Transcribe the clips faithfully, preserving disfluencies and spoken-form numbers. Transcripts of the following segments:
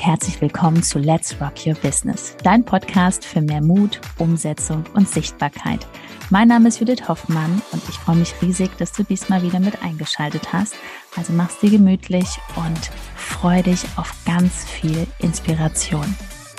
herzlich willkommen zu Let's Rock Your Business, dein Podcast für mehr Mut, Umsetzung und Sichtbarkeit. Mein Name ist Judith Hoffmann und ich freue mich riesig, dass du diesmal wieder mit eingeschaltet hast. Also mach's dir gemütlich und freu dich auf ganz viel Inspiration.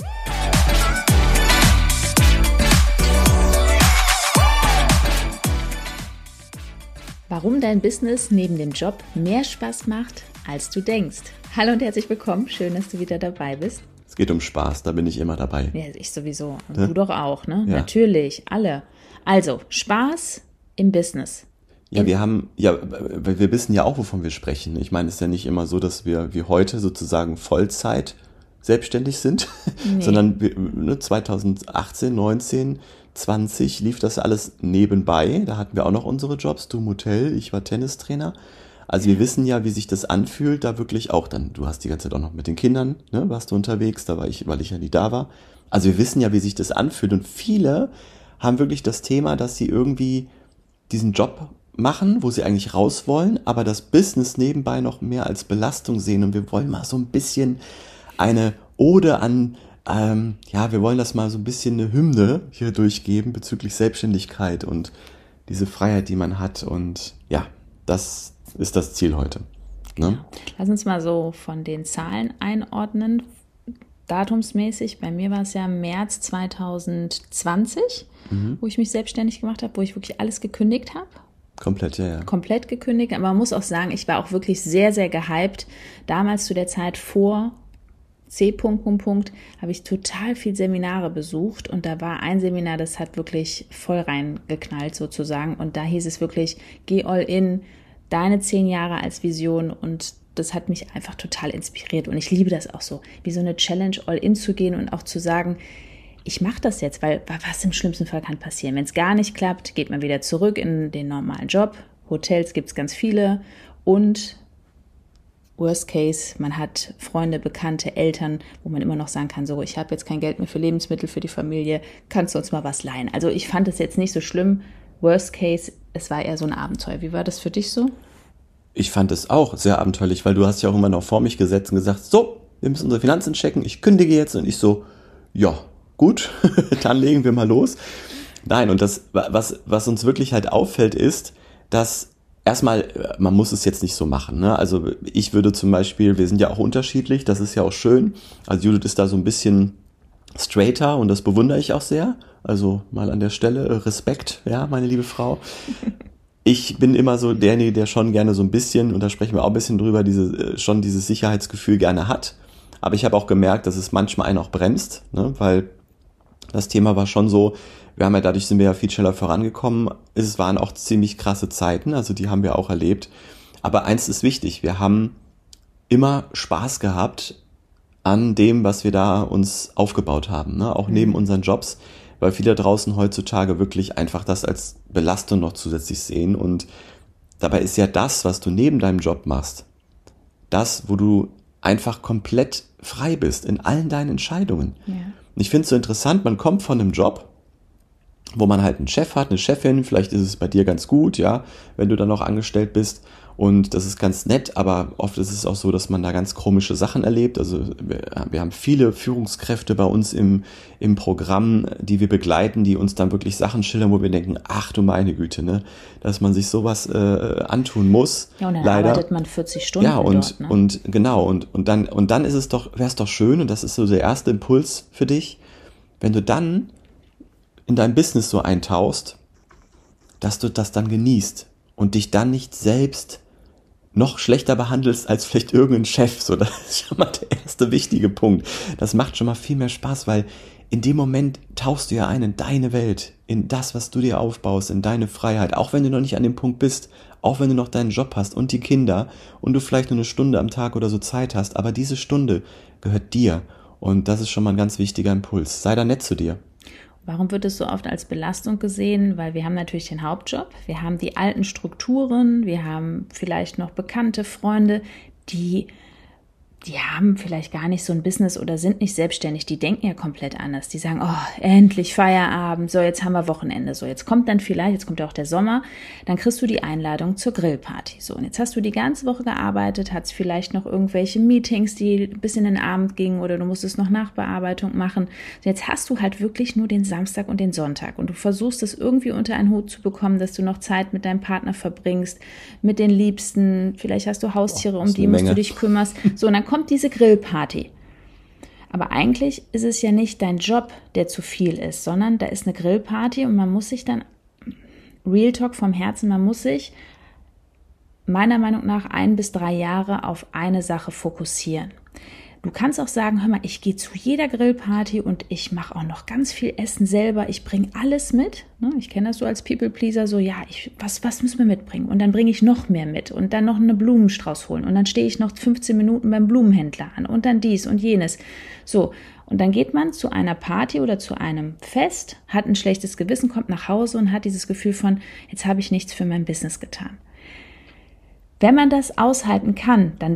Warum dein Business neben dem Job mehr Spaß macht, als du denkst. Hallo und herzlich willkommen, schön, dass du wieder dabei bist. Es geht um Spaß, da bin ich immer dabei. Ja, ich sowieso. Und ja? Du doch auch, ne? Ja. Natürlich, alle. Also, Spaß im Business. Ja, wir haben, ja, wir wissen ja auch, wovon wir sprechen. Ich meine, es ist ja nicht immer so, dass wir wie heute sozusagen Vollzeit selbstständig sind, nee. sondern wir, ne, zweitausendachtzehn, neunzehn, zwanzig lief das alles nebenbei. Da hatten wir auch noch unsere Jobs, du im Hotel, ich war Tennistrainer. Also wir wissen ja, wie sich das anfühlt, da wirklich auch dann, du hast die ganze Zeit auch noch mit den Kindern, ne, warst du unterwegs, da war ich, weil ich ja nie da war. Also wir wissen ja, wie sich das anfühlt und viele haben wirklich das Thema, dass sie irgendwie diesen Job machen, wo sie eigentlich raus wollen, aber das Business nebenbei noch mehr als Belastung sehen und wir wollen mal so ein bisschen eine Ode an, ähm, ja, wir wollen das mal so ein bisschen eine Hymne hier durchgeben bezüglich Selbstständigkeit und diese Freiheit, die man hat und ja, das ist das Ziel heute. Ne? Ja. Lass uns mal so von den Zahlen einordnen. Datumsmäßig, bei mir war es ja März zweitausendzwanzig, mhm. wo ich mich selbstständig gemacht habe, wo ich wirklich alles gekündigt habe. Komplett, ja, ja. Komplett gekündigt, aber man muss auch sagen, ich war auch wirklich sehr, sehr gehypt. Damals zu der Zeit vor C. habe ich total viel Seminare besucht und da war ein Seminar, das hat wirklich voll reingeknallt sozusagen und da hieß es wirklich, geh all in, deine zehn Jahre als Vision und das hat mich einfach total inspiriert und ich liebe das auch so, wie so eine Challenge all in zu gehen und auch zu sagen, ich mache das jetzt, weil was im schlimmsten Fall kann passieren. Wenn es gar nicht klappt, geht man wieder zurück in den normalen Job. Hotels gibt es ganz viele und Worst Case, man hat Freunde, Bekannte, Eltern, wo man immer noch sagen kann, so, ich habe jetzt kein Geld mehr für Lebensmittel für die Familie, kannst du uns mal was leihen? Also ich fand es jetzt nicht so schlimm. Worst Case, es war eher so ein Abenteuer. Wie war das für dich so? Ich fand es auch sehr abenteuerlich, weil du hast ja auch immer noch vor mich gesetzt und gesagt, so, wir müssen unsere Finanzen checken, ich kündige jetzt und ich so, ja, gut, dann legen wir mal los. Nein, und das, was, was uns wirklich halt auffällt, ist, dass erstmal, man muss es jetzt nicht so machen, ne? Also ich würde zum Beispiel, wir sind ja auch unterschiedlich, das ist ja auch schön. Also Judith ist da so ein bisschen straighter und das bewundere ich auch sehr. Also mal an der Stelle Respekt, ja, meine liebe Frau. Ich bin immer so derjenige, der schon gerne so ein bisschen, und da sprechen wir auch ein bisschen drüber, diese, schon dieses Sicherheitsgefühl gerne hat. Aber ich habe auch gemerkt, dass es manchmal einen auch bremst, ne? Weil das Thema war schon so, wir haben ja dadurch sind wir ja viel schneller vorangekommen. Es waren auch ziemlich krasse Zeiten, also die haben wir auch erlebt. Aber eins ist wichtig, wir haben immer Spaß gehabt an dem, was wir da uns aufgebaut haben, ne? Auch mhm. neben unseren Jobs, weil viele draußen heutzutage wirklich einfach das als Belastung noch zusätzlich sehen. Und dabei ist ja das, was du neben deinem Job machst, das, wo du einfach komplett frei bist in allen deinen Entscheidungen. Ja. Und ich finde es so interessant, man kommt von einem Job, wo man halt einen Chef hat, eine Chefin, vielleicht ist es bei dir ganz gut, ja, wenn du dann noch angestellt bist und das ist ganz nett, aber oft ist es auch so, dass man da ganz komische Sachen erlebt, also wir, wir haben viele Führungskräfte bei uns im, im Programm, die wir begleiten, die uns dann wirklich Sachen schildern, wo wir denken, ach du meine Güte, ne, dass man sich sowas äh, antun muss. Ja, und dann leider. arbeitet man vierzig Stunden ja, und, dort, ne? und genau, und, und dann, und dann ist es doch, wäre es doch schön, und das ist so der erste Impuls für dich, wenn du dann in dein Business so eintauchst, dass du das dann genießt und dich dann nicht selbst noch schlechter behandelst als vielleicht irgendein Chef. So, das ist schon mal der erste wichtige Punkt. Das macht schon mal viel mehr Spaß, weil in dem Moment tauchst du ja ein in deine Welt, in das, was du dir aufbaust, in deine Freiheit, auch wenn du noch nicht an dem Punkt bist, auch wenn du noch deinen Job hast und die Kinder und du vielleicht nur eine Stunde am Tag oder so Zeit hast, aber diese Stunde gehört dir und das ist schon mal ein ganz wichtiger Impuls. Sei da nett zu dir. Warum wird es so oft als Belastung gesehen? Weil wir haben natürlich den Hauptjob, wir haben die alten Strukturen, wir haben vielleicht noch bekannte Freunde, die die haben vielleicht gar nicht so ein Business oder sind nicht selbstständig, die denken ja komplett anders. Die sagen, oh, endlich Feierabend, so jetzt haben wir Wochenende, so jetzt kommt dann vielleicht, jetzt kommt ja auch der Sommer, dann kriegst du die Einladung zur Grillparty. So, und jetzt hast du die ganze Woche gearbeitet, hast vielleicht noch irgendwelche Meetings, die bis in den Abend gingen oder du musstest noch Nachbearbeitung machen. So, jetzt hast du halt wirklich nur den Samstag und den Sonntag und du versuchst es irgendwie unter einen Hut zu bekommen, dass du noch Zeit mit deinem Partner verbringst, mit den Liebsten, vielleicht hast du Haustiere, Boah, um die musst du dich kümmerst. So, und dann kommt diese Grillparty. Aber eigentlich ist es ja nicht dein Job, der zu viel ist, sondern da ist eine Grillparty und man muss sich dann, Real Talk vom Herzen, man muss sich meiner Meinung nach ein bis drei Jahre auf eine Sache fokussieren. Du kannst auch sagen, hör mal, ich gehe zu jeder Grillparty und ich mache auch noch ganz viel Essen selber. Ich bringe alles mit. Ich kenne das so als People-Pleaser, so ja, ich, was, was müssen wir mitbringen? Und dann bringe ich noch mehr mit und dann noch einen Blumenstrauß holen. Und dann stehe ich noch fünfzehn Minuten beim Blumenhändler an und dann dies und jenes. So, und dann geht man zu einer Party oder zu einem Fest, hat ein schlechtes Gewissen, kommt nach Hause und hat dieses Gefühl von, jetzt habe ich nichts für mein Business getan. Wenn man das aushalten kann, dann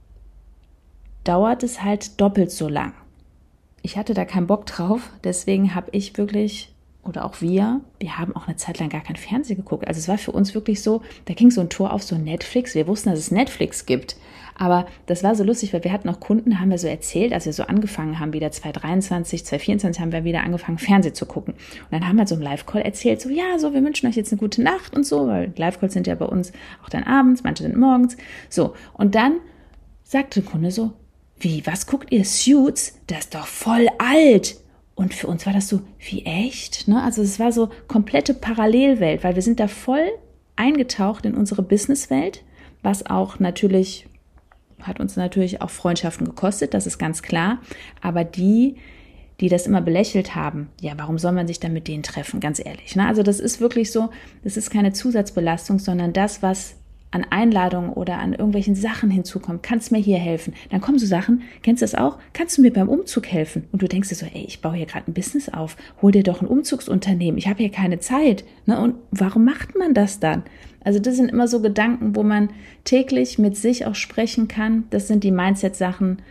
dauert es halt doppelt so lang. Ich hatte da keinen Bock drauf, deswegen habe ich wirklich, oder auch wir, wir haben auch eine Zeit lang gar kein Fernsehen geguckt. Also es war für uns wirklich so, da ging so ein Tor auf so Netflix, wir wussten, dass es Netflix gibt, aber das war so lustig, weil wir hatten auch Kunden, haben wir so erzählt, als wir so angefangen haben, wieder zwanzig dreiundzwanzig, zwanzig vierundzwanzig haben wir wieder angefangen, Fernsehen zu gucken. Und dann haben wir so im Live-Call erzählt, so ja, so wir wünschen euch jetzt eine gute Nacht und so, weil Live-Calls sind ja bei uns auch dann abends, manche sind morgens, so. Und dann sagte der Kunde so, wie, was guckt ihr? Suits? Das ist doch voll alt. Und für uns war das so, wie echt? Ne? Also es war so komplette Parallelwelt, weil wir sind da voll eingetaucht in unsere Businesswelt, was auch natürlich, hat uns natürlich auch Freundschaften gekostet, das ist ganz klar. Aber die, die das immer belächelt haben, ja, warum soll man sich dann mit denen treffen? Ganz ehrlich. Ne? Also das ist wirklich so, das ist keine Zusatzbelastung, sondern das, was an Einladungen oder an irgendwelchen Sachen hinzukommt, kannst mir hier helfen. Dann kommen so Sachen, kennst du das auch? Kannst du mir beim Umzug helfen? Und du denkst dir so, ey, ich baue hier gerade ein Business auf, hol dir doch ein Umzugsunternehmen, ich habe hier keine Zeit. Ne? Und warum macht man das dann? Also das sind immer so Gedanken, wo man täglich mit sich auch sprechen kann. Das sind die Mindset-Sachen,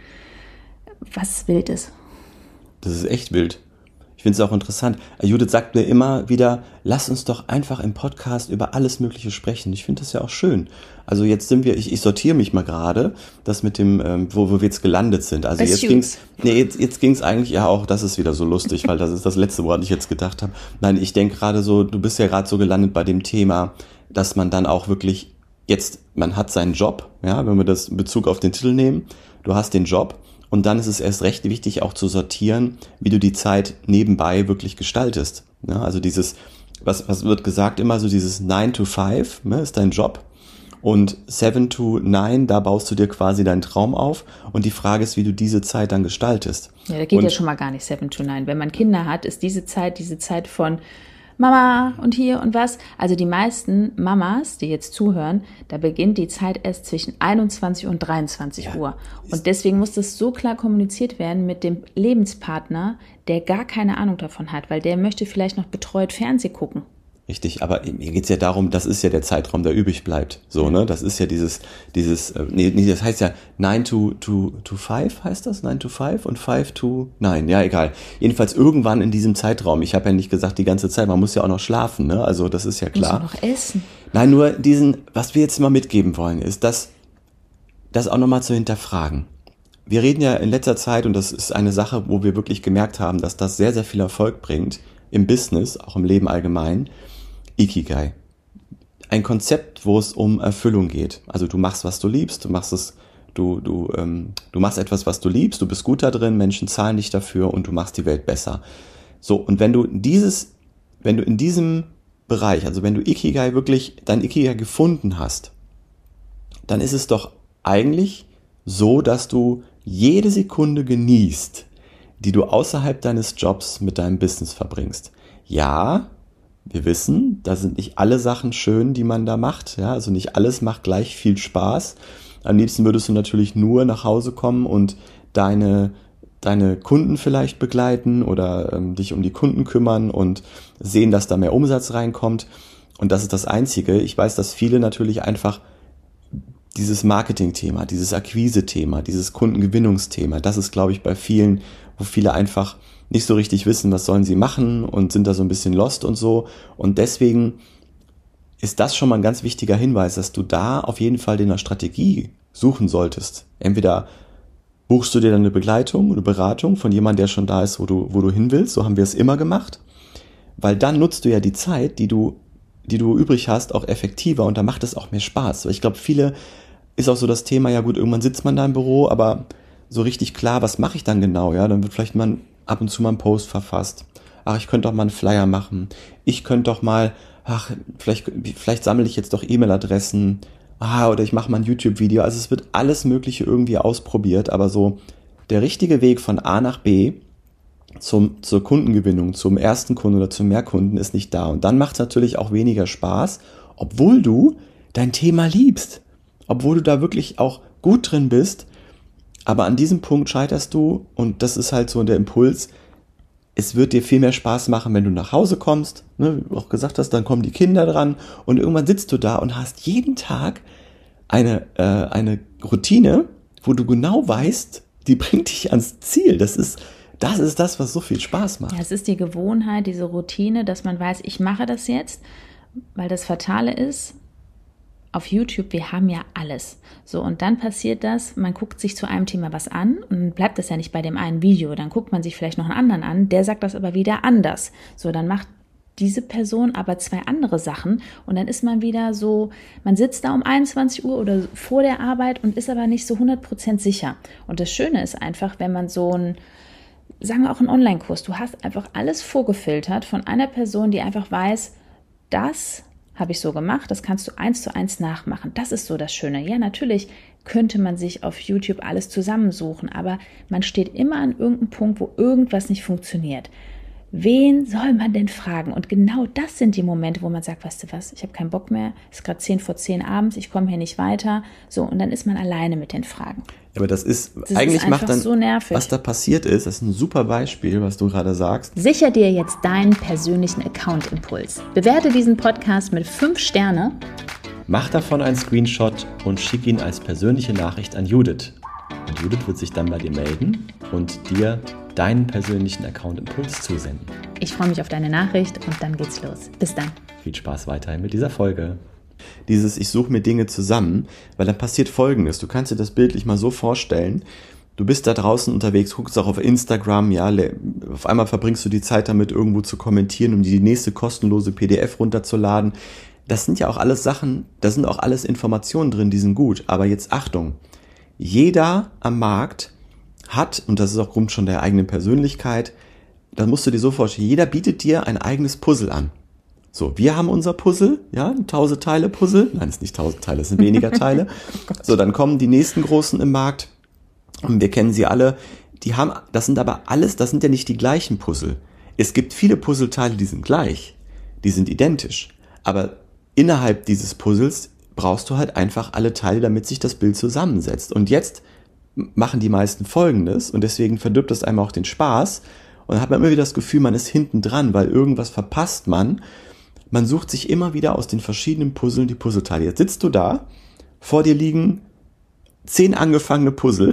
was wild ist. Das ist echt wild. Ich finde es auch interessant. Judith sagt mir immer wieder, lass uns doch einfach im Podcast über alles Mögliche sprechen. Ich finde das ja auch schön. Also jetzt sind wir, ich, ich sortiere mich mal gerade, das mit dem, ähm, wo, wo wir jetzt gelandet sind. Also jetzt ging's, nee, jetzt, jetzt ging's eigentlich ja auch, das ist wieder so lustig, weil das ist das letzte, woran ich jetzt gedacht habe. Nein, ich denke gerade so, du bist ja gerade so gelandet bei dem Thema, dass man dann auch wirklich jetzt, man hat seinen Job, ja, wenn wir das in Bezug auf den Titel nehmen, du hast den Job. Und dann ist es erst recht wichtig, auch zu sortieren, wie du die Zeit nebenbei wirklich gestaltest. Ja, also dieses, was, was wird gesagt immer, so dieses nine to five, ne, ist dein Job. Und seven to nine, da baust du dir quasi deinen Traum auf. Und die Frage ist, wie du diese Zeit dann gestaltest. Ja, da geht und, ja schon mal gar nicht seven to nine. Wenn man Kinder hat, ist diese Zeit, diese Zeit von Mama und hier und was. Also die meisten Mamas, die jetzt zuhören, da beginnt die Zeit erst zwischen einundzwanzig und dreiundzwanzig ja, Uhr. Und deswegen muss das so klar kommuniziert werden mit dem Lebenspartner, der gar keine Ahnung davon hat, weil der möchte vielleicht noch betreut Fernsehen gucken. Richtig, aber mir geht's ja darum, das ist ja der Zeitraum, der übrig bleibt. So, ne? Das ist ja dieses, dieses, nee, nee, das heißt ja nine to five heißt das? nine to five und five to nine, ja, egal. Jedenfalls irgendwann in diesem Zeitraum. Ich habe ja nicht gesagt die ganze Zeit, man muss ja auch noch schlafen, ne? Also das ist ja klar. Muss noch essen. Nein, nur diesen, was wir jetzt mal mitgeben wollen, ist das, das auch nochmal zu hinterfragen. Wir reden ja in letzter Zeit, und das ist eine Sache, wo wir wirklich gemerkt haben, dass das sehr, sehr viel Erfolg bringt, im Business, auch im Leben allgemein, Ikigai. Ein Konzept, wo es um Erfüllung geht. Also du machst, was du liebst, du machst es, du, du, ähm, du machst etwas, was du liebst, du bist gut da drin, Menschen zahlen dich dafür und du machst die Welt besser. So, und wenn du dieses, wenn du in diesem Bereich, also wenn du Ikigai wirklich, dein Ikigai gefunden hast, dann ist es doch eigentlich so, dass du jede Sekunde genießt, die du außerhalb deines Jobs mit deinem Business verbringst. Ja, wir wissen, da sind nicht alle Sachen schön, die man da macht. Ja, also nicht alles macht gleich viel Spaß. Am liebsten würdest du natürlich nur nach Hause kommen und deine, deine Kunden vielleicht begleiten oder ähm, dich um die Kunden kümmern und sehen, dass da mehr Umsatz reinkommt. Und das ist das Einzige. Ich weiß, dass viele natürlich einfach dieses Marketing-Thema, dieses Akquise-Thema, dieses Kundengewinnungsthema, das ist, glaube ich, bei vielen, wo viele einfach nicht so richtig wissen, was sollen sie machen und sind da so ein bisschen lost und so. Und deswegen ist das schon mal ein ganz wichtiger Hinweis, dass du da auf jeden Fall in der Strategie suchen solltest. Entweder buchst du dir dann eine Begleitung, eine Beratung von jemandem, der schon da ist, wo du, wo du hin willst. So haben wir es immer gemacht. Weil dann nutzt du ja die Zeit, die du, die du übrig hast, auch effektiver und da macht es auch mehr Spaß. Weil ich glaube, viele ist auch so das Thema, ja gut, irgendwann sitzt man da im Büro, aber so richtig klar, was mache ich dann genau? Ja, dann wird vielleicht mal ab und zu mal ein Post verfasst. Ach, ich könnte doch mal einen Flyer machen. Ich könnte doch mal, ach, vielleicht, vielleicht sammle ich jetzt doch E-Mail-Adressen. Ah, oder ich mache mal ein YouTube-Video. Also es wird alles Mögliche irgendwie ausprobiert, aber so der richtige Weg von A nach B zum, zur Kundengewinnung, zum ersten Kunden oder zum Mehrkunden ist nicht da. Und dann macht es natürlich auch weniger Spaß, obwohl du dein Thema liebst. Obwohl du da wirklich auch gut drin bist, aber an diesem Punkt scheiterst du und das ist halt so der Impuls, es wird dir viel mehr Spaß machen, wenn du nach Hause kommst, ne, wie du auch gesagt hast, dann kommen die Kinder dran und irgendwann sitzt du da und hast jeden Tag eine, äh, eine Routine, wo du genau weißt, die bringt dich ans Ziel. Das ist, das ist das, was so viel Spaß macht. Ja, es ist die Gewohnheit, diese Routine, dass man weiß, ich mache das jetzt, weil das Fatale ist, auf YouTube, wir haben ja alles. So, und dann passiert das, man guckt sich zu einem Thema was an und dann bleibt das ja nicht bei dem einen Video. Dann guckt man sich vielleicht noch einen anderen an, der sagt das aber wieder anders. So, dann macht diese Person aber zwei andere Sachen und dann ist man wieder so, man sitzt da um einundzwanzig Uhr oder vor der Arbeit und ist aber nicht so hundert Prozent sicher. Und das Schöne ist einfach, wenn man so ein, sagen wir auch einen Online-Kurs, du hast einfach alles vorgefiltert von einer Person, die einfach weiß, das habe ich so gemacht, das kannst du eins zu eins nachmachen. Das ist so das Schöne. Ja, natürlich könnte man sich auf YouTube alles zusammensuchen, aber man steht immer an irgendeinem Punkt, wo irgendwas nicht funktioniert. Wen soll man denn fragen? Und genau das sind die Momente, wo man sagt, weißt du was, ich habe keinen Bock mehr, es ist gerade zehn vor zehn abends, ich komme hier nicht weiter. So, und dann ist man alleine mit den Fragen. Aber das ist, das eigentlich ist macht dann, so nervig. Was da passiert ist, das ist ein super Beispiel, was du gerade sagst. Sicher dir jetzt deinen persönlichen Account-Impuls. Bewerte diesen Podcast mit fünf Sterne. Mach davon einen Screenshot und schick ihn als persönliche Nachricht an Judith. Und Judith wird sich dann bei dir melden und dir deinen persönlichen Account-Impuls zusenden. Ich freue mich auf deine Nachricht und dann geht's los. Bis dann. Viel Spaß weiterhin mit dieser Folge. Dieses ich suche mir Dinge zusammen, weil dann passiert Folgendes. Du kannst dir das bildlich mal so vorstellen. Du bist da draußen unterwegs, guckst auch auf Instagram, ja, auf einmal verbringst du die Zeit damit, irgendwo zu kommentieren, um die nächste kostenlose P D F runterzuladen. Das sind ja auch alles Sachen, da sind auch alles Informationen drin, die sind gut. Aber jetzt Achtung, jeder am Markt hat, und das ist auch Grund schon der eigenen Persönlichkeit, da musst du dir so vorstellen, jeder bietet dir ein eigenes Puzzle an. So, wir haben unser Puzzle, ja, ein tausend Teile Puzzle. Nein, es sind nicht tausend Teile, es sind weniger Teile. So, dann kommen die nächsten Großen im Markt. Und wir kennen sie alle. Die haben, das sind aber alles, das sind ja nicht die gleichen Puzzle. Es gibt viele Puzzleteile, die sind gleich. Die sind identisch. Aber innerhalb dieses Puzzles brauchst du halt einfach alle Teile, damit sich das Bild zusammensetzt. Und jetzt machen die meisten Folgendes und deswegen verdirbt das einem auch den Spaß. Und dann hat man immer wieder das Gefühl, man ist hinten dran, weil irgendwas verpasst man. Man sucht sich immer wieder aus den verschiedenen Puzzlen die Puzzleteile. Jetzt sitzt du da, vor dir liegen zehn angefangene Puzzle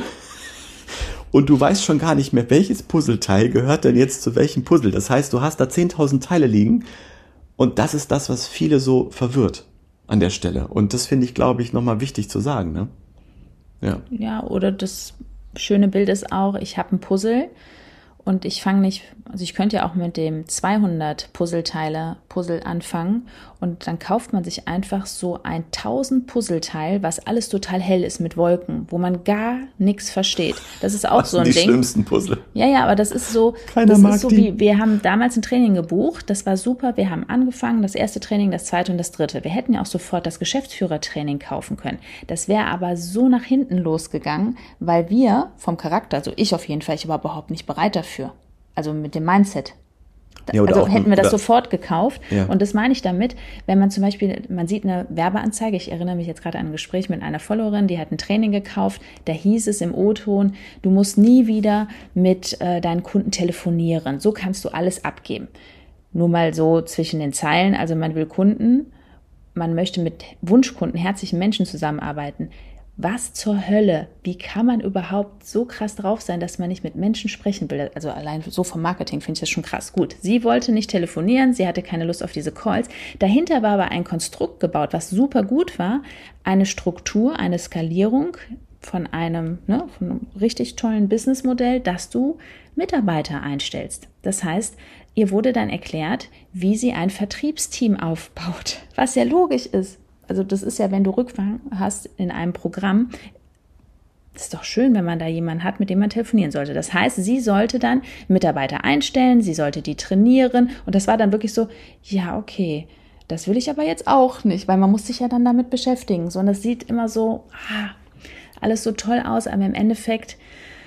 und du weißt schon gar nicht mehr, welches Puzzleteil gehört denn jetzt zu welchem Puzzle. Das heißt, du hast da zehntausend Teile liegen und das ist das, was viele so verwirrt an der Stelle. Und das finde ich, glaube ich, nochmal wichtig zu sagen, ne? Ja. Ja, oder das schöne Bild ist auch, ich habe ein Puzzle und ich fange nicht, also ich könnte ja auch mit dem zweihundert Puzzleteile Puzzle anfangen und dann kauft man sich einfach so ein tausend Puzzleteil, was alles total hell ist mit Wolken, wo man gar nichts versteht. Das ist auch was so ein die Ding. Die schlimmsten Puzzle. Ja, ja, aber das ist so, Keiner das mag ist so die. wie, wir haben damals ein Training gebucht, das war super, wir haben angefangen, das erste Training, das zweite und das dritte. Wir hätten ja auch sofort das Geschäftsführertraining kaufen können. Das wäre aber so nach hinten losgegangen, weil wir vom Charakter, also ich auf jeden Fall, ich war überhaupt nicht bereit dafür. Also mit dem Mindset. Ja, also auch, hätten wir das oder, sofort gekauft. Ja. Und das meine ich damit, wenn man zum Beispiel, man sieht eine Werbeanzeige, ich erinnere mich jetzt gerade an ein Gespräch mit einer Followerin, die hat ein Training gekauft, da hieß es im O-Ton, du musst nie wieder mit äh, deinen Kunden telefonieren, so kannst du alles abgeben. Nur mal so zwischen den Zeilen, also man will Kunden, man möchte mit Wunschkunden, herzlichen Menschen zusammenarbeiten. was zur Hölle, wie kann man überhaupt so krass drauf sein, dass man nicht mit Menschen sprechen will? Also allein so vom Marketing finde ich das schon krass. Gut, sie wollte nicht telefonieren, sie hatte keine Lust auf diese Calls. Dahinter war aber ein Konstrukt gebaut, was super gut war, eine Struktur, eine Skalierung von einem, ne, von einem richtig tollen Businessmodell, dass du Mitarbeiter einstellst. Das heißt, ihr wurde dann erklärt, wie sie ein Vertriebsteam aufbaut, was ja logisch ist. Also das ist ja, wenn du Rückfang hast in einem Programm, ist doch schön, wenn man da jemanden hat, mit dem man telefonieren sollte. Das heißt, sie sollte dann Mitarbeiter einstellen, sie sollte die trainieren und das war dann wirklich so, ja, okay, das will ich aber jetzt auch nicht, weil man muss sich ja dann damit beschäftigen. So, und das sieht immer so, ah, alles so toll aus, aber im Endeffekt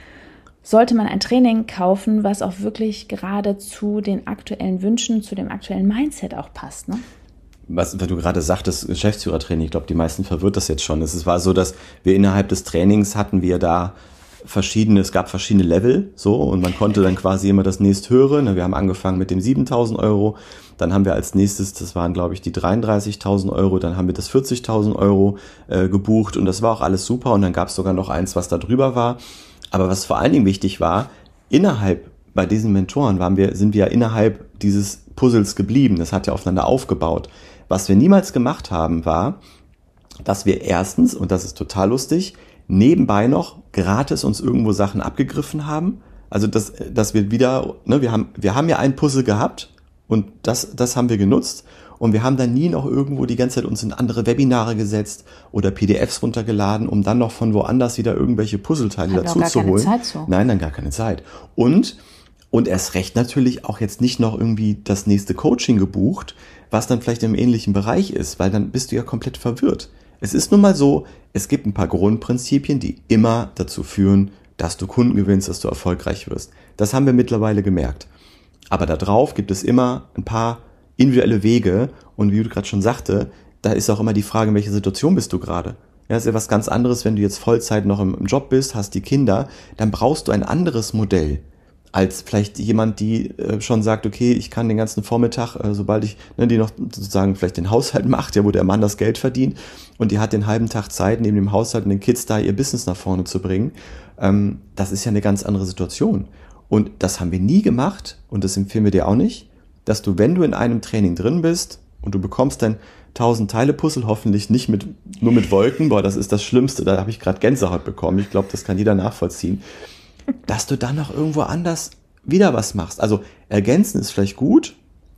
sollte man ein Training kaufen, was auch wirklich gerade zu den aktuellen Wünschen, zu dem aktuellen Mindset auch passt, ne? Was, weil du gerade sagtest, Geschäftsführertraining, ich glaube, die meisten verwirrt das jetzt schon. Es war so, dass wir innerhalb des Trainings hatten wir da verschiedene, es gab verschiedene Level, so, und man konnte dann quasi immer das nächst höhere. Wir haben angefangen mit dem siebentausend Euro, dann haben wir als nächstes, das waren glaube ich die dreiunddreißigtausend Euro, dann haben wir das vierzigtausend Euro äh, gebucht und das war auch alles super und dann gab es sogar noch eins, was da drüber war. Aber was vor allen Dingen wichtig war, innerhalb bei diesen Mentoren waren wir, sind wir ja innerhalb dieses Puzzles geblieben, das hat ja aufeinander aufgebaut. Was wir niemals gemacht haben, war, dass wir erstens, und das ist total lustig, nebenbei noch gratis uns irgendwo Sachen abgegriffen haben. Also, dass, dass wir wieder, ne, wir haben, wir haben ja ein Puzzle gehabt und das, das haben wir genutzt und wir haben dann nie noch irgendwo die ganze Zeit uns in andere Webinare gesetzt oder P D Fs runtergeladen, um dann noch von woanders wieder irgendwelche Puzzleteile dazu zu holen. Zeit so. Nein, dann gar keine Zeit. Und, und erst recht natürlich auch jetzt nicht noch irgendwie das nächste Coaching gebucht, was dann vielleicht im ähnlichen Bereich ist, weil dann bist du ja komplett verwirrt. Es ist nun mal so, es gibt ein paar Grundprinzipien, die immer dazu führen, dass du Kunden gewinnst, dass du erfolgreich wirst. Das haben wir mittlerweile gemerkt. Aber da drauf gibt es immer ein paar individuelle Wege und wie du gerade schon sagte, da ist auch immer die Frage, in welcher Situation bist du gerade. Ja, ist ja was ganz anderes, wenn du jetzt Vollzeit noch im, im Job bist, hast die Kinder, dann brauchst du ein anderes Modell als vielleicht jemand, die äh, schon sagt, okay, ich kann den ganzen Vormittag, äh, sobald ich, ne, die noch sozusagen vielleicht den Haushalt macht, ja, wo der Mann das Geld verdient und die hat den halben Tag Zeit, neben dem Haushalt und den Kids da ihr Business nach vorne zu bringen. Ähm, das ist ja eine ganz andere Situation. Und das haben wir nie gemacht und das empfehlen wir dir auch nicht, dass du, wenn du in einem Training drin bist und du bekommst dein tausend Teile Puzzle, hoffentlich nicht mit nur mit Wolken, boah, das ist das Schlimmste, da habe ich gerade Gänsehaut bekommen, ich glaube, das kann jeder nachvollziehen, dass du dann noch irgendwo anders wieder was machst. Also ergänzen ist vielleicht gut,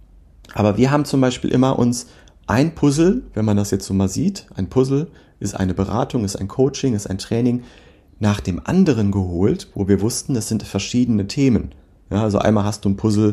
aber wir haben zum Beispiel immer uns ein Puzzle, wenn man das jetzt so mal sieht, ein Puzzle ist eine Beratung, ist ein Coaching, ist ein Training, nach dem anderen geholt, wo wir wussten, das sind verschiedene Themen. Ja, also einmal hast du ein Puzzle,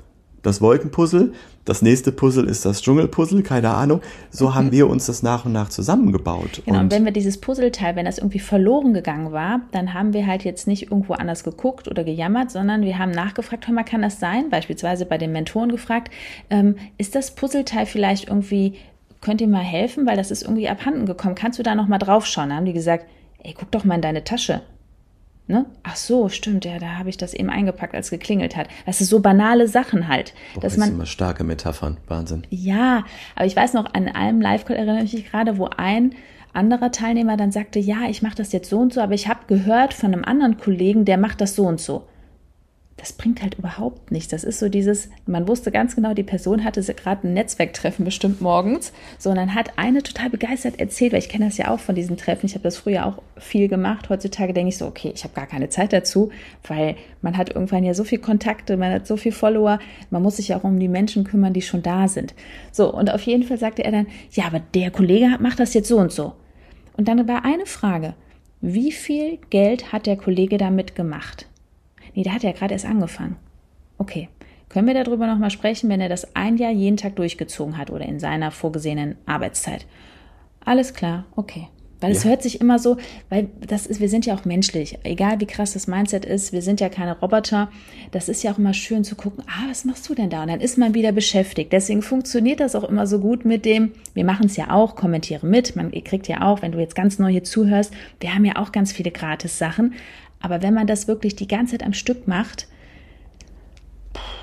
das Wolkenpuzzle, das nächste Puzzle ist das Dschungelpuzzle, keine Ahnung. So haben wir uns das nach und nach zusammengebaut. Genau, und, und wenn wir dieses Puzzleteil, wenn das irgendwie verloren gegangen war, dann haben wir halt jetzt nicht irgendwo anders geguckt oder gejammert, sondern wir haben nachgefragt, hör mal, kann das sein? Beispielsweise bei den Mentoren gefragt, ähm, ist das Puzzleteil vielleicht irgendwie, könnt ihr mal helfen, weil das ist irgendwie abhanden gekommen, kannst du da noch mal drauf schauen? Da haben die gesagt, ey, guck doch mal in deine Tasche. Ne? Ach so, stimmt, ja, da habe ich das eben eingepackt, als geklingelt hat. Das ist so banale Sachen halt. Boah, dass das man sind immer starke Metaphern, Wahnsinn. Ja, aber ich weiß noch, an einem Live-Call erinnere ich mich gerade, wo ein anderer Teilnehmer dann sagte, ja, ich mache das jetzt so und so, aber ich habe gehört von einem anderen Kollegen, der macht das so und so. Das bringt halt überhaupt nichts. Das ist so dieses, man wusste ganz genau, die Person hatte gerade ein Netzwerktreffen bestimmt morgens, so, und dann hat eine total begeistert erzählt, weil ich kenne das ja auch von diesen Treffen, ich habe das früher auch viel gemacht, heutzutage denke ich so, okay, ich habe gar keine Zeit dazu, weil man hat irgendwann ja so viel Kontakte, man hat so viel Follower, man muss sich ja auch um die Menschen kümmern, die schon da sind. So, und auf jeden Fall sagte er dann, ja, aber der Kollege macht das jetzt so und so. Und dann war eine Frage, wie viel Geld hat der Kollege damit gemacht? Nee, der hat ja gerade erst angefangen. Okay, können wir darüber nochmal sprechen, wenn er das ein Jahr jeden Tag durchgezogen hat oder in seiner vorgesehenen Arbeitszeit? Alles klar, okay. Weil es Ja. hört sich immer so, weil das ist, wir sind ja auch menschlich, egal wie krass das Mindset ist, wir sind ja keine Roboter. Das ist ja auch immer schön zu gucken, ah, was machst du denn da? Und dann ist man wieder beschäftigt. Deswegen funktioniert das auch immer so gut mit dem, wir machen es ja auch, kommentiere mit. Man, ihr kriegt ja auch, wenn du jetzt ganz neu hier zuhörst, wir haben ja auch ganz viele Gratis-Sachen. Aber wenn man das wirklich die ganze Zeit am Stück macht,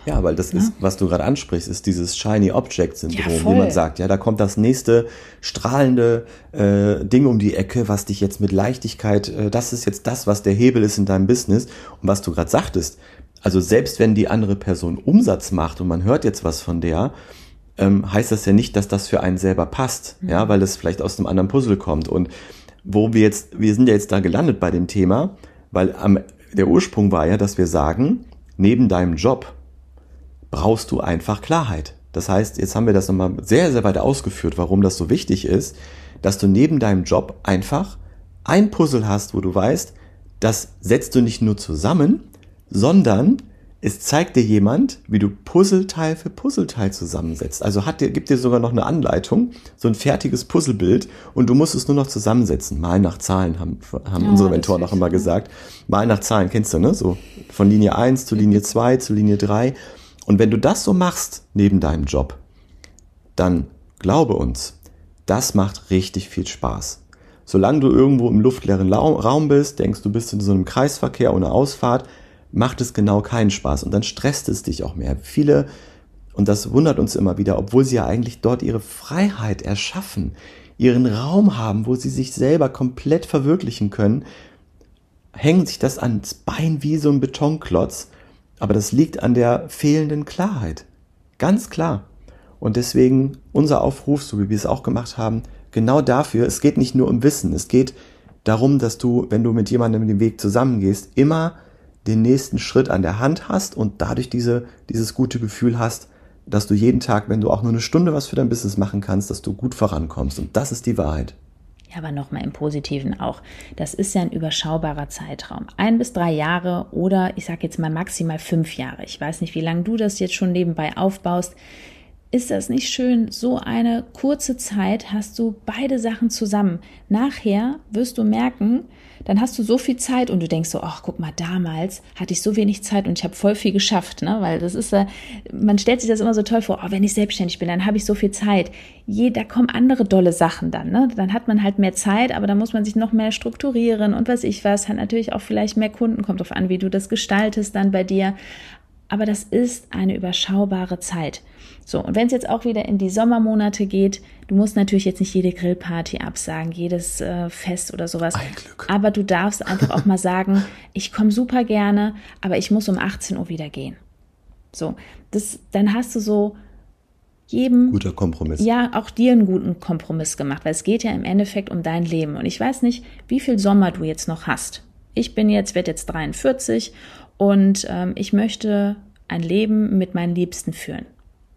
Ja, weil das ist, was du gerade ansprichst, ist dieses Shiny Object Syndrom, Ja, voll. wie man sagt. Ja, da kommt das nächste strahlende äh, Ding um die Ecke, was dich jetzt mit Leichtigkeit, äh, das ist jetzt das, was der Hebel ist in deinem Business. Und was du gerade sagtest, also selbst wenn die andere Person Umsatz macht und man hört jetzt was von der, ähm, heißt das ja nicht, dass das für einen selber passt, mhm. ja, weil es vielleicht aus einem anderen Puzzle kommt. Und wo wir jetzt, wir sind ja jetzt da gelandet bei dem Thema, weil am, der Ursprung war ja, dass wir sagen, neben deinem Job brauchst du einfach Klarheit. Das heißt, jetzt haben wir das nochmal sehr, sehr weit ausgeführt, warum das so wichtig ist, dass du neben deinem Job einfach ein Puzzle hast, wo du weißt, das setzt du nicht nur zusammen, sondern es zeigt dir jemand, wie du Puzzleteil für Puzzleteil zusammensetzt. Also hat dir, gibt dir sogar noch eine Anleitung, so ein fertiges Puzzlebild und du musst es nur noch zusammensetzen. Mal nach Zahlen, haben, haben oh, unsere Mentoren auch immer gesagt. Mal nach Zahlen, kennst du, ne? So von Linie eins zu Linie zwei zu Linie drei. Und wenn du das so machst neben deinem Job, dann glaube uns, das macht richtig viel Spaß. Solange du irgendwo im luftleeren Raum bist, denkst du bist in so einem Kreisverkehr ohne Ausfahrt, macht es genau keinen Spaß und dann stresst es dich auch mehr. Viele, und das wundert uns immer wieder, obwohl sie ja eigentlich dort ihre Freiheit erschaffen, ihren Raum haben, wo sie sich selber komplett verwirklichen können, hängen sich das ans Bein wie so ein Betonklotz. Aber das liegt an der fehlenden Klarheit. Ganz klar. Und deswegen unser Aufruf, so wie wir es auch gemacht haben, genau dafür, es geht nicht nur um Wissen, es geht darum, dass du, wenn du mit jemandem den Weg zusammengehst, immer den nächsten Schritt an der Hand hast und dadurch diese, dieses gute Gefühl hast, dass du jeden Tag, wenn du auch nur eine Stunde was für dein Business machen kannst, dass du gut vorankommst. Und das ist die Wahrheit. Ja, aber nochmal im Positiven auch. Das ist ja ein überschaubarer Zeitraum. Ein bis drei Jahre oder ich sage jetzt mal maximal fünf Jahre. Ich weiß nicht, wie lange du das jetzt schon nebenbei aufbaust. Ist das nicht schön? So eine kurze Zeit hast du beide Sachen zusammen. Nachher wirst du merken, dann hast du so viel Zeit und du denkst so, ach, guck mal, damals hatte ich so wenig Zeit und ich habe voll viel geschafft, ne? Weil das ist, äh, man stellt sich das immer so toll vor, oh, wenn ich selbstständig bin, dann habe ich so viel Zeit. Je, da kommen andere dolle Sachen dann, ne? Dann hat man halt mehr Zeit, aber da muss man sich noch mehr strukturieren und was ich was, hat natürlich auch vielleicht mehr Kunden, kommt drauf an, wie du das gestaltest dann bei dir. Aber das ist eine überschaubare Zeit. So, und wenn es jetzt auch wieder in die Sommermonate geht, du musst natürlich jetzt nicht jede Grillparty absagen, jedes äh, Fest oder sowas. Ein Glück. Aber du darfst einfach auch mal sagen, ich komme super gerne, aber ich muss um achtzehn Uhr wieder gehen. So, das, dann hast du so jedem... Guter Kompromiss. Ja, auch dir einen guten Kompromiss gemacht, weil es geht ja im Endeffekt um dein Leben. Und ich weiß nicht, wie viel Sommer du jetzt noch hast. Ich bin jetzt, werde jetzt dreiundvierzig und ähm, ich möchte ein Leben mit meinen Liebsten führen.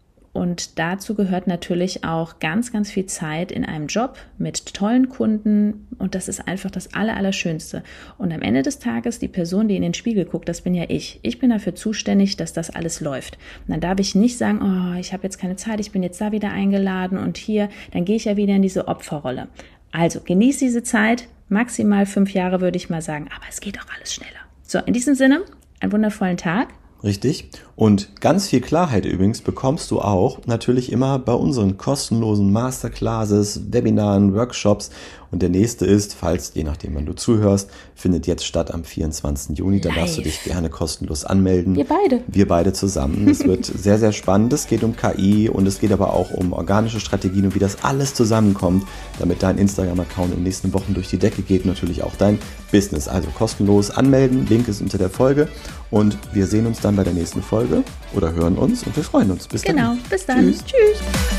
Und dazu gehört natürlich auch ganz, ganz viel Zeit in einem Job mit tollen Kunden und das ist einfach das Aller, Allerschönste. Und am Ende des Tages, die Person, die in den Spiegel guckt, das bin ja ich. Ich bin dafür zuständig, dass das alles läuft. Und dann darf ich nicht sagen, oh, ich habe jetzt keine Zeit, ich bin jetzt da wieder eingeladen und hier, dann gehe ich ja wieder in diese Opferrolle. Also genieß diese Zeit, maximal fünf Jahre würde ich mal sagen, aber es geht auch alles schneller. So, in diesem Sinne, einen wundervollen Tag. Richtig. Und ganz viel Klarheit übrigens bekommst du auch natürlich immer bei unseren kostenlosen Masterclasses, Webinaren, Workshops. Und der nächste ist, falls, je nachdem wann du zuhörst, findet jetzt statt am vierundzwanzigsten Juni. Da darfst du dich gerne kostenlos anmelden. Wir beide. Wir beide zusammen. Es wird sehr, sehr spannend. Es geht um K I und es geht aber auch um organische Strategien und wie das alles zusammenkommt, damit dein Instagram-Account in den nächsten Wochen durch die Decke geht. Natürlich auch dein Business. Also kostenlos anmelden. Link ist unter der Folge. Und wir sehen uns dann bei der nächsten Folge oder hören uns und wir freuen uns. Bis dann. Genau, bis dann. Tschüss. Tschüss.